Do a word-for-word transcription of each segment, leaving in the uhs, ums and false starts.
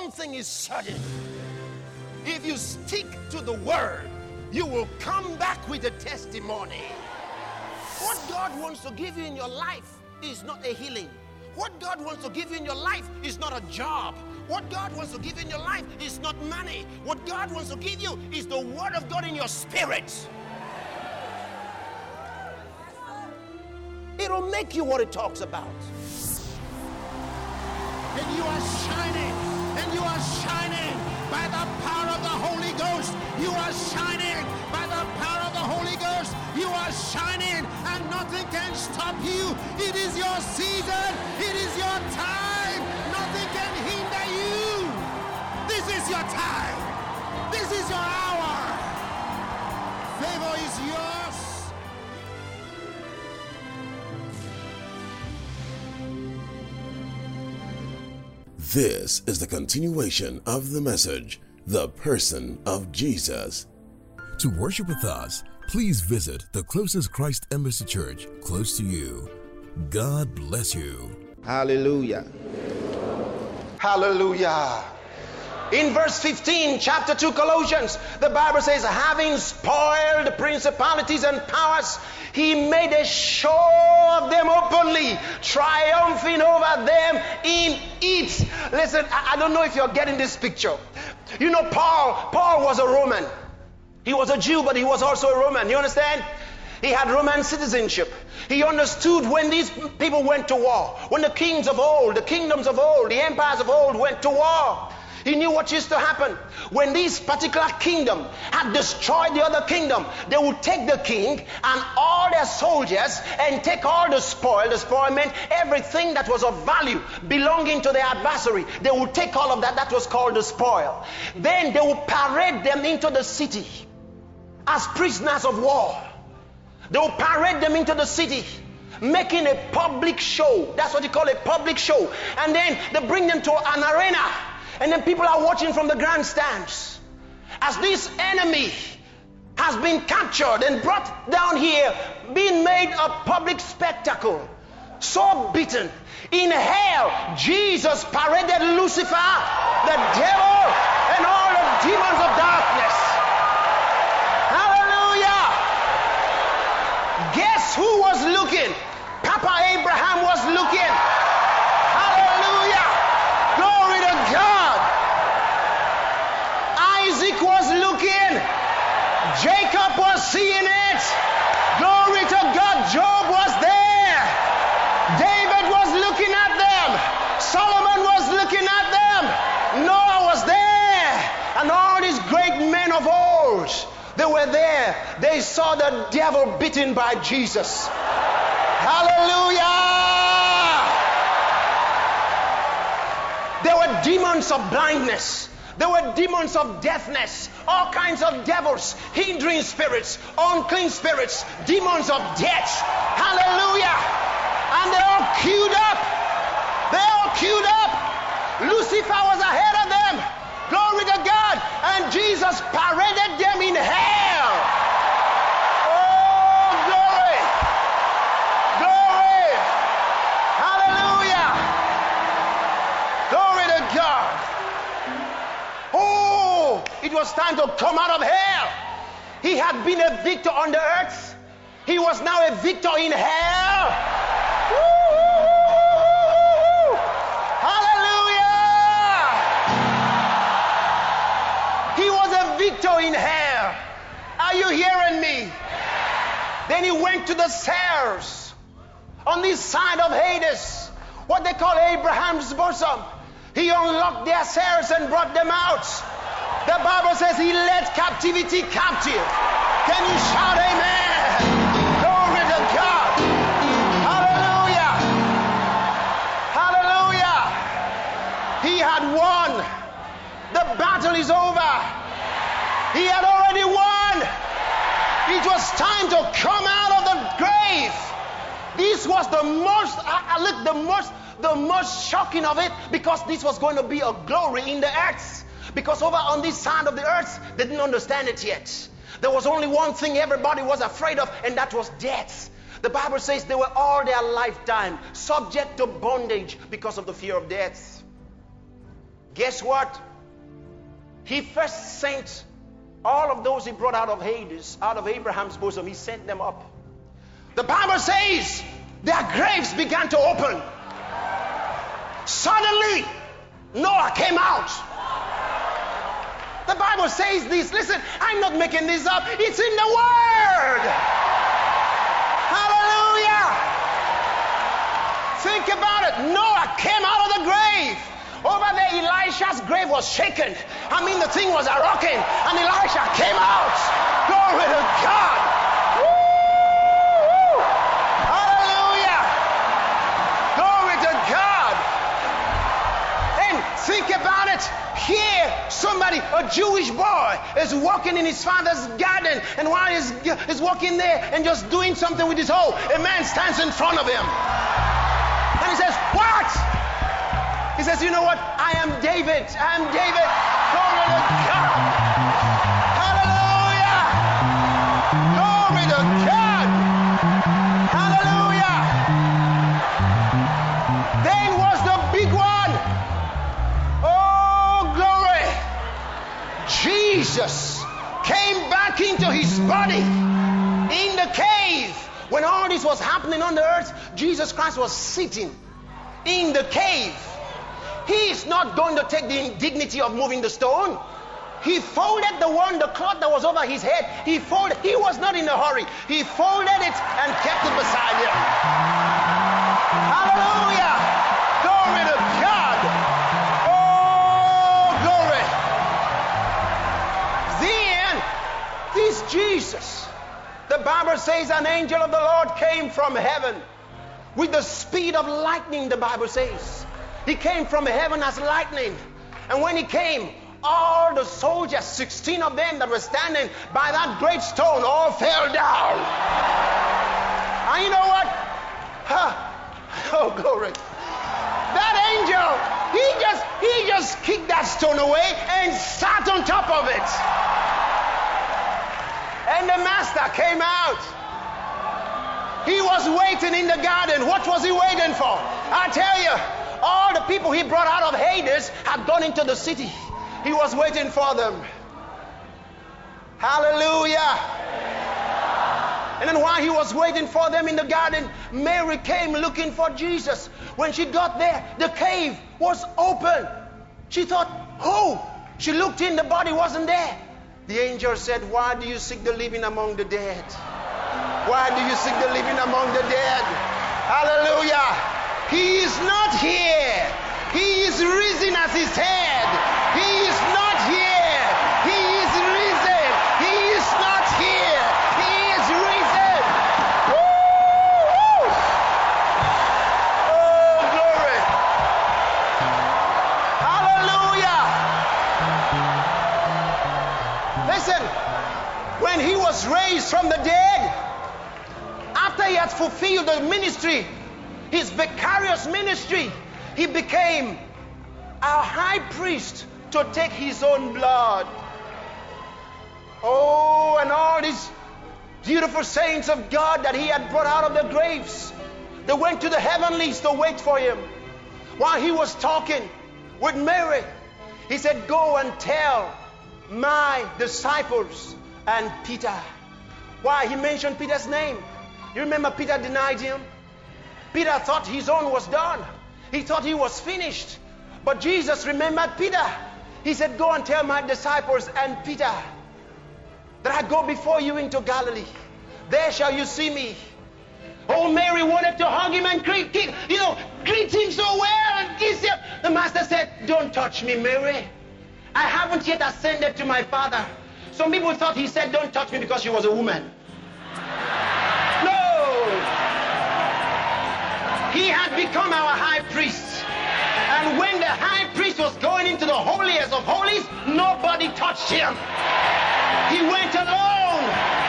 one thing is certain. If you stick to the word, you will come back with a testimony. What God wants to give you in your life is not a healing. What God wants to give you in your life is not a job. What God wants to give you in your life is not money. What God wants to give you is the word of God in your spirit. It'll make you what it talks about. And you are shining, and you are shining by the power of the Holy Ghost. You are shining by the power of the Holy Ghost. You are shining, and nothing can stop you. It is your season. It is your time. Nothing can hinder you. This is your time. This is your hour. Favor is yours. This is the continuation of the message, The Person of Jesus. To worship with us, please visit the closest Christ Embassy Church close to you. God bless you. Hallelujah. Hallelujah. In verse fifteen, chapter two, Colossians, the Bible says, having spoiled principalities and powers, he made a show of them openly, triumphing over them in it. Listen, I, I don't know if you're getting this picture. You know, Paul, Paul was a Roman. He was a Jew, but he was also a Roman. You understand? He had Roman citizenship. He understood when these people went to war, when the kings of old, the kingdoms of old, the empires of old went to war. He knew what used to happen. When this particular kingdom had destroyed the other kingdom, they would take the king and all their soldiers and take all the spoil. The spoil meant everything that was of value belonging to their adversary. They would take all of that. That was called the spoil. Then they would parade them into the city as prisoners of war. They would parade them into the city, making a public show. That's what you call a public show. And then they bring them to an arena. And then people are watching from the grandstands as this enemy has been captured and brought down here, being made a public spectacle. So beaten. In hell, Jesus paraded Lucifer, the devil, and all the demons of darkness. Hallelujah. Guess who was looking? Papa Abraham was looking. Hallelujah. Glory to God. Isaac was looking. Jacob was seeing it. Glory to God. Job was there. David was looking at them. Solomon was looking at them. Noah was there. And all these great men of old, they were there. They saw the devil beaten by Jesus. Hallelujah. There were demons of blindness. There were demons of deafness. All kinds of devils, hindering spirits, unclean spirits, demons of death. Hallelujah. And they all queued up. They all queued up. Lucifer was ahead of them. Glory to God. And Jesus paraded them in hell. Oh, glory. Glory. Hallelujah. Glory to God. Oh, it was time to come out of hell. He had been a victor on the earth. He was now a victor in hell. Woo! Hallelujah. He was a victor in hell. Are you hearing me? Then he went to the cells on this side of Hades, what they call Abraham's bosom. He unlocked their cells and brought them out. The Bible says he led captivity captive. Can you shout amen? Glory to God. Hallelujah. Hallelujah. He had won. The battle is over. He had already won. It was time to come out of the grave. This was the most, I, I look, the most, the most shocking of it, because this was going to be a glory in the earth. Because over on this side of the earth, they didn't understand it yet. There was only one thing everybody was afraid of, and that was death. The Bible says they were all their lifetime subject to bondage because of the fear of death. Guess what? He first sent all of those he brought out of Hades, out of Abraham's bosom. He sent them up. The Bible says their graves began to open. Suddenly, Noah came out. The Bible says this. Listen, I'm not making this up. It's in the Word. Hallelujah. Think about it. Noah came out of the grave. Over there, Elisha's grave was shaken. I mean, the thing was a rocking. And Elisha came out. Glory to God. Woo! Hallelujah. Glory to God. And think about it. Here, somebody, a Jewish boy, is walking in his father's garden. And while he's, he's walking there and just doing something with his hoe, a man stands in front of him. And he says, what? He says, you know what? I am David. I am David. Glory to God. Hallelujah. Glory to God. Hallelujah. Then was the big one. Oh, glory. Jesus came back into his body in the cave. When all this was happening on the earth, Jesus Christ was sitting in the cave. He is not going to take the indignity of moving the stone. He folded the one, the cloth that was over his head. He folded. He was not in a hurry. He folded it and kept it beside him. Hallelujah. Glory to God. Oh, glory. Then, this Jesus, the Bible says an angel of the Lord came from heaven with the speed of lightning, the Bible says. He came from heaven as lightning. And when he came, all the soldiers, sixteen of them that were standing by that great stone, all fell down. And you know what? Huh. Oh, glory. That angel, he just, he just kicked that stone away and sat on top of it. And the master came out. He was waiting in the garden. What was he waiting for? I tell you, all the people he brought out of Hades had gone into the city. He was waiting for them. Hallelujah. And then while he was waiting for them in the garden, Mary came looking for Jesus. When she got there, the cave was open. She thought, oh, she looked in, the body wasn't there. The angel said, why do you seek the living among the dead? Why do you seek the living among the dead? Hallelujah. He is not here. He is risen as he said. He is not here. He is risen. He is not here. He is risen. Woo! Oh, glory. Hallelujah. Listen, when he was raised from the dead, after he had fulfilled the ministry, his vicarious ministry, he became our high priest to take his own blood. Oh, and all these beautiful saints of God that he had brought out of the graves, they went to the heavenlies to wait for him. While he was talking with Mary, he said, go and tell my disciples and Peter. Why? He mentioned Peter's name. You remember Peter denied him? Peter thought his own was done. He thought he was finished. But Jesus remembered Peter. He said, go and tell my disciples and Peter that I go before you into Galilee. There shall you see me. Oh, Mary wanted to hug him and greet, you know, greet him so well and kiss him. The master said, don't touch me, Mary. I haven't yet ascended to my Father. Some people thought he said, don't touch me because she was a woman. No. He had become our high priest. And when the high priest was going into the holiest of holies, nobody touched him. He went alone.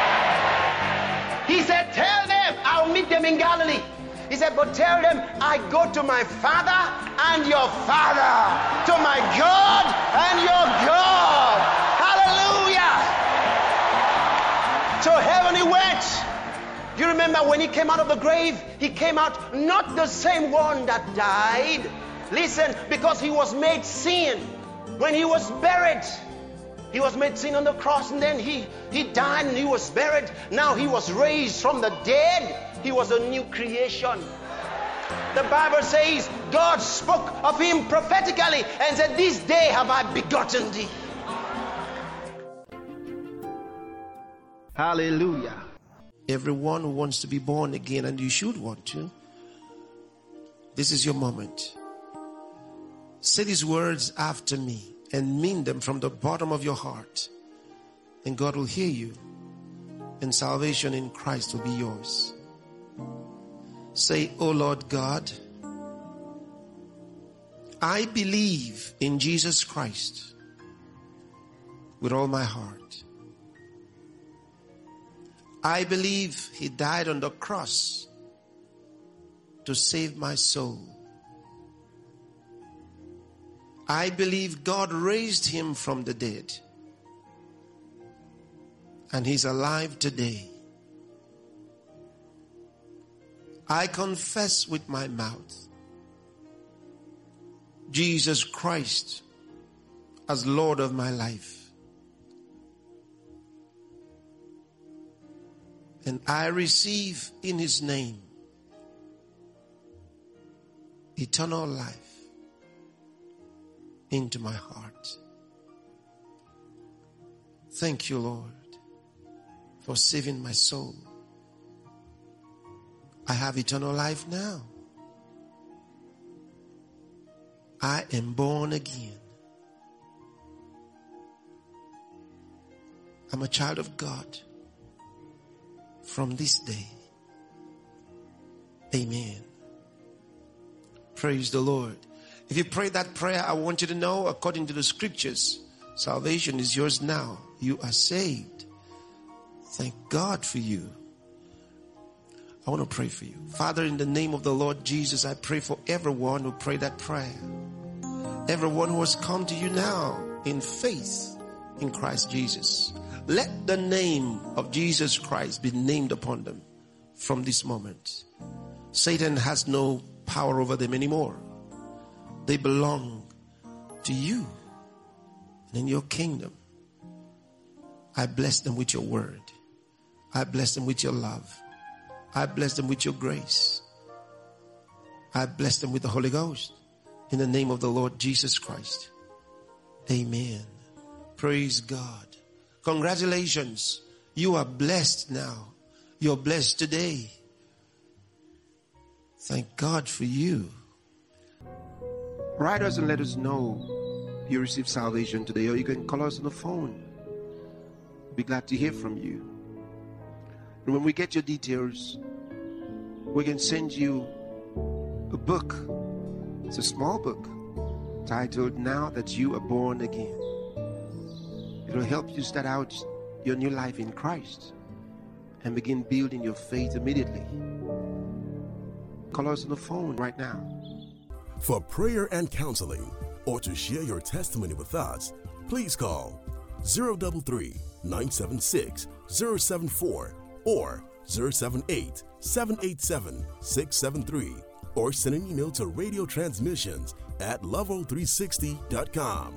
He said, tell them I'll meet them in Galilee. He said, but tell them I go to my Father and your Father, to my God and your God. Hallelujah. To heaven he went. Do you remember when he came out of the grave? He came out not the same one that died. Listen, because he was made sin When he was buried, he was made sin on the cross, and then he, he died and he was buried. Now he was raised from the dead. He was a new creation. The Bible says God spoke of him prophetically and said, this day have I begotten thee. Hallelujah. Everyone who wants to be born again, and you should want to, this is your moment. Say these words after me and mean them from the bottom of your heart, and God will hear you, and salvation in Christ will be yours. Say, oh Lord God, I believe in Jesus Christ with all my heart. I believe he died on the cross to save my soul. I believe God raised him from the dead, and he's alive today. I confess with my mouth Jesus Christ as Lord of my life. And I receive in his name eternal life into my heart. Thank you, Lord, for saving my soul. I have eternal life now. I am born again. I'm a child of God from this day. Amen. Praise the Lord. If you pray that prayer, I want you to know, according to the scriptures, salvation is yours now. You are saved. Thank God for you. I want to pray for you. Father, in the name of the Lord Jesus, I pray for everyone who prayed that prayer. Everyone who has come to you now in faith in Christ Jesus. Let the name of Jesus Christ be named upon them from this moment. Satan has no power over them anymore. They belong to you and in your kingdom. I bless them with your word. I bless them with your love. I bless them with your grace. I bless them with the Holy Ghost. In the name of the Lord Jesus Christ. Amen. Praise God. Congratulations. You are blessed now. You're blessed today. Thank God for you. Write us and let us know you received salvation today, or you can call us on the phone. We'll be glad to hear from you. And when we get your details, we can send you a book. It's a small book titled Now That You Are Born Again. It'll help you start out your new life in Christ and begin building your faith immediately. Call us on the phone right now. For prayer and counseling, or to share your testimony with us, please call zero three three, nine seven six, zero seven four or zero seven eight, seven eight seven, six seven three, or send an email to radio transmissions at level three sixty dot com.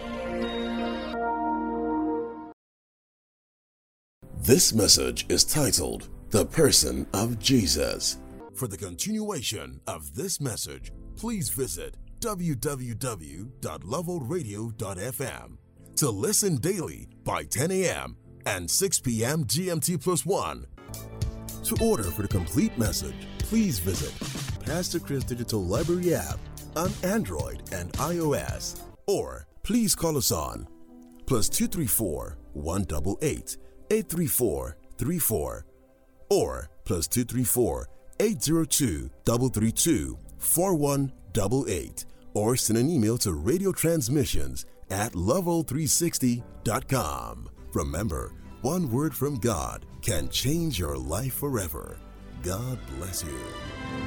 This message is titled, The Person of Jesus. For the continuation of this message, please visit w w w dot level radio dot f m. To listen daily by ten a.m. and six p.m. G M T plus one. To order for the complete message, please visit Pastor Chris Digital Library app on Android and iOS. Or please call us on plus two three four, one eight eight, eight three four, three four or plus two three four, eight zero two, three three two, four one eight eight, or send an email to radio transmissions at level three sixty dot com. Remember, one word from God can change your life forever. God bless you.